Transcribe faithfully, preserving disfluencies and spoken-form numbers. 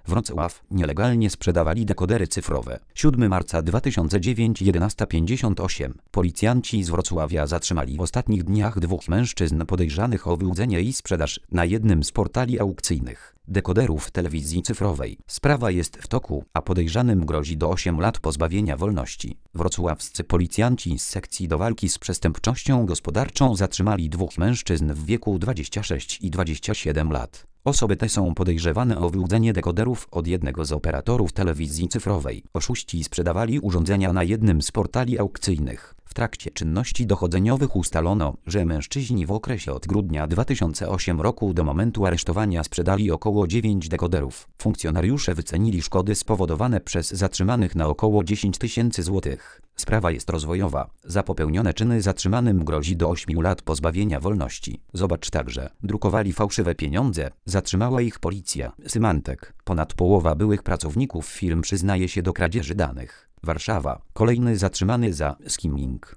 Wrocław. Nielegalnie sprzedawali dekodery cyfrowe. siódmego marca dwa tysiące dziewiątego jedenasta pięćdziesiąt osiem. Policjanci z Wrocławia zatrzymali w ostatnich dniach dwóch mężczyzn podejrzanych o wyłudzenie i sprzedaż na jednym z portali aukcyjnych dekoderów telewizji cyfrowej. Sprawa jest w toku, a podejrzanym grozi do ośmiu lat pozbawienia wolności. Wrocławscy policjanci z sekcji do walki z przestępczością gospodarczą zatrzymali dwóch mężczyzn w wieku dwudziestu sześciu i dwudziestu siedmiu lat. Osoby te są podejrzewane o wyłudzenie dekoderów od jednego z operatorów telewizji cyfrowej. Oszuści sprzedawali urządzenia na jednym z portali aukcyjnych. W trakcie czynności dochodzeniowych ustalono, że mężczyźni w okresie od grudnia dwa tysiące ósmego roku do momentu aresztowania sprzedali około dziewięć dekoderów. Funkcjonariusze wycenili szkody spowodowane przez zatrzymanych na około dziesięć tysięcy złotych. Sprawa jest rozwojowa. Za popełnione czyny zatrzymanym grozi do ośmiu lat pozbawienia wolności. Zobacz także. Drukowali fałszywe pieniądze. Zatrzymała ich policja. Symantec. Ponad połowa byłych pracowników firm przyznaje się do kradzieży danych. Warszawa. Kolejny zatrzymany za skimming.